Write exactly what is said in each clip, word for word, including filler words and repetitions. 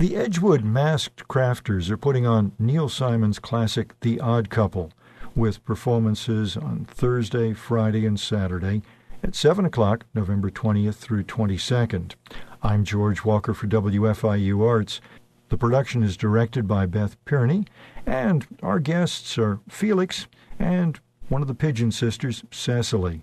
The Edgewood Masked Crafters are putting on Neil Simon's classic The Odd Couple, with performances on Thursday, Friday, and Saturday at seven o'clock, November twentieth through twenty-second. I'm George Walker for W F I U Arts. The production is directed by Beth Pirney, and our guests are Felix and one of the Pigeon sisters, Cecily.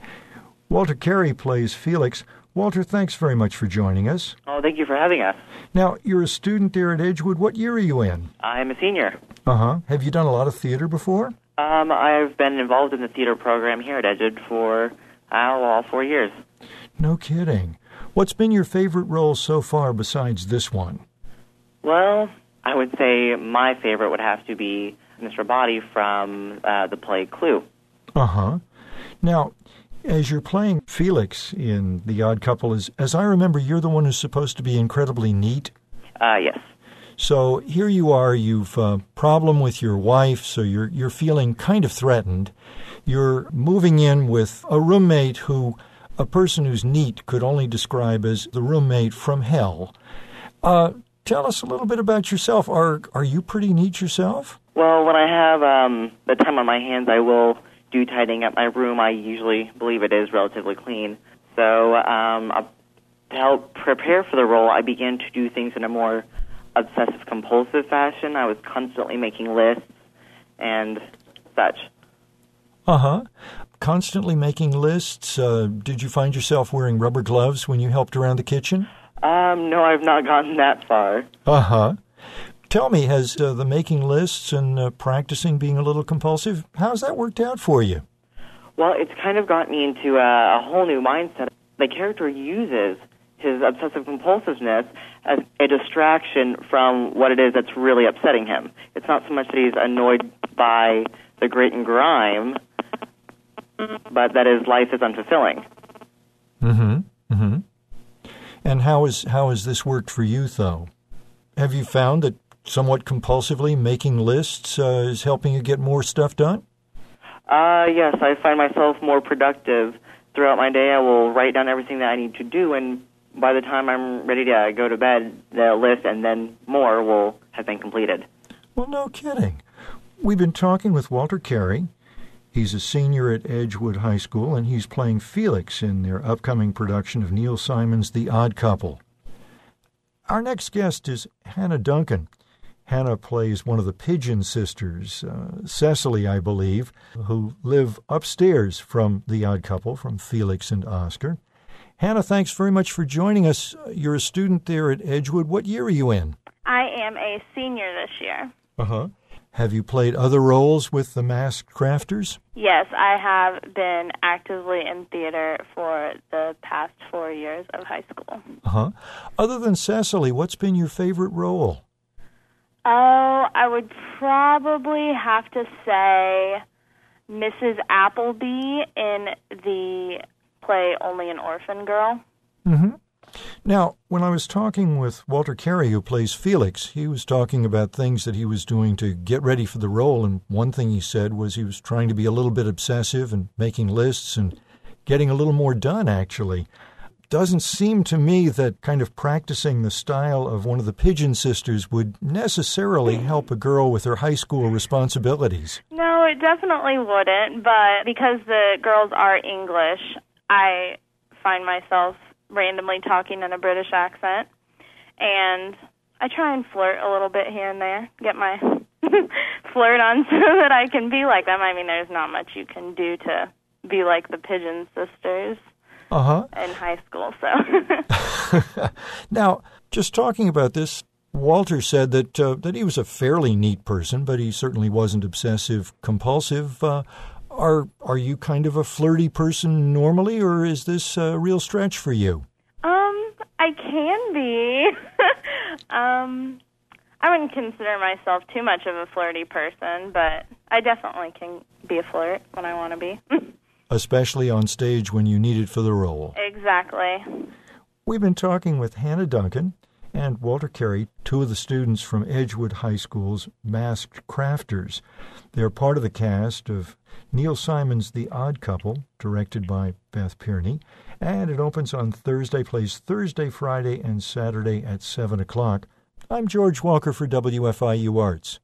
Walter Carey plays Felix. Walter, thanks very much for joining us. Oh, thank you for having us. Now, you're a student there at Edgewood. What year are you in? I'm a senior. Uh-huh. Have you done a lot of theater before? Um, I've been involved in the theater program here at Edgewood for, uh, all four years. No kidding. What's been your favorite role so far besides this one? Well, I would say my favorite would have to be Mister Body from uh, the play Clue. Uh-huh. Now, as you're playing Felix in The Odd Couple, as, as I remember, you're the one who's supposed to be incredibly neat. Uh, yes. So here you are, you've a problem with your wife, so you're you're feeling kind of threatened. You're moving in with a roommate who a person who's neat could only describe as the roommate from hell. Uh, tell us a little bit about yourself. Are are you pretty neat yourself? Well, when I have um, the time on my hands, I will do tidying up my room. I usually believe it is relatively clean. So um, uh, to help prepare for the role, I began to do things in a more obsessive-compulsive fashion. I was constantly making lists and such. Uh-huh. Constantly making lists. Uh, did you find yourself wearing rubber gloves when you helped around the kitchen? Um, no, I've not gotten that far. Uh-huh. Tell me, has uh, the making lists and uh, practicing being a little compulsive, how's that worked out for you? Well, it's kind of gotten me into a, a whole new mindset. The character uses his obsessive-compulsiveness as a distraction from what it is that's really upsetting him. It's not so much that he's annoyed by the grit and grime, but that his life is unfulfilling. Mm-hmm. Mm-hmm. And how is how has this worked for you, though? Have you found that somewhat compulsively making lists uh, is helping you get more stuff done? Uh, yes, I find myself more productive throughout my day. I will write down everything that I need to do, and by the time I'm ready to go to bed, the list and then more will have been completed. Well, no kidding. We've been talking with Walter Carey. He's a senior at Edgewood High School, and he's playing Felix in their upcoming production of Neil Simon's The Odd Couple. Our next guest is Hannah Duncan. Hannah plays one of the Pigeon sisters, uh, Cecily, I believe, who live upstairs from The Odd Couple, from Felix and Oscar. Hannah, thanks very much for joining us. You're a student there at Edgewood. What year are you in? I am a senior this year. Uh-huh. Have you played other roles with the Masked Crafters? Yes, I have been actively in theater for the past four years of high school. Uh-huh. Other than Cecily, what's been your favorite role? Oh, I would probably have to say Missus Appleby in the play Only an Orphan Girl. Mm-hmm. Now, when I was talking with Walter Carey, who plays Felix, he was talking about things that he was doing to get ready for the role, and one thing he said was he was trying to be a little bit obsessive and making lists and getting a little more done, actually. Doesn't seem to me that kind of practicing the style of one of the Pigeon sisters would necessarily help a girl with her high school responsibilities. No, it definitely wouldn't, but because the girls are English, I find myself randomly talking in a British accent, and I try and flirt a little bit here and there, get my flirt on so that I can be like them. I mean, there's not much you can do to be like the Pigeon sisters uh-huh. in high school, so. Now, just talking about this, Walter said that uh, that he was a fairly neat person, but he certainly wasn't obsessive-compulsive. Uh, Are are you kind of a flirty person normally, or is this a real stretch for you? Um, I can be. um, I wouldn't consider myself too much of a flirty person, but I definitely can be a flirt when I want to be. Especially on stage when you need it for the role. Exactly. We've been talking with Hannah Duncan and Walter Carey, two of the students from Edgewood High School's Masked Crafters. They're part of the cast of Neil Simon's The Odd Couple, directed by Beth Pirney, and it opens on Thursday, plays Thursday, Friday, and Saturday at seven o'clock. I'm George Walker for W F I U Arts.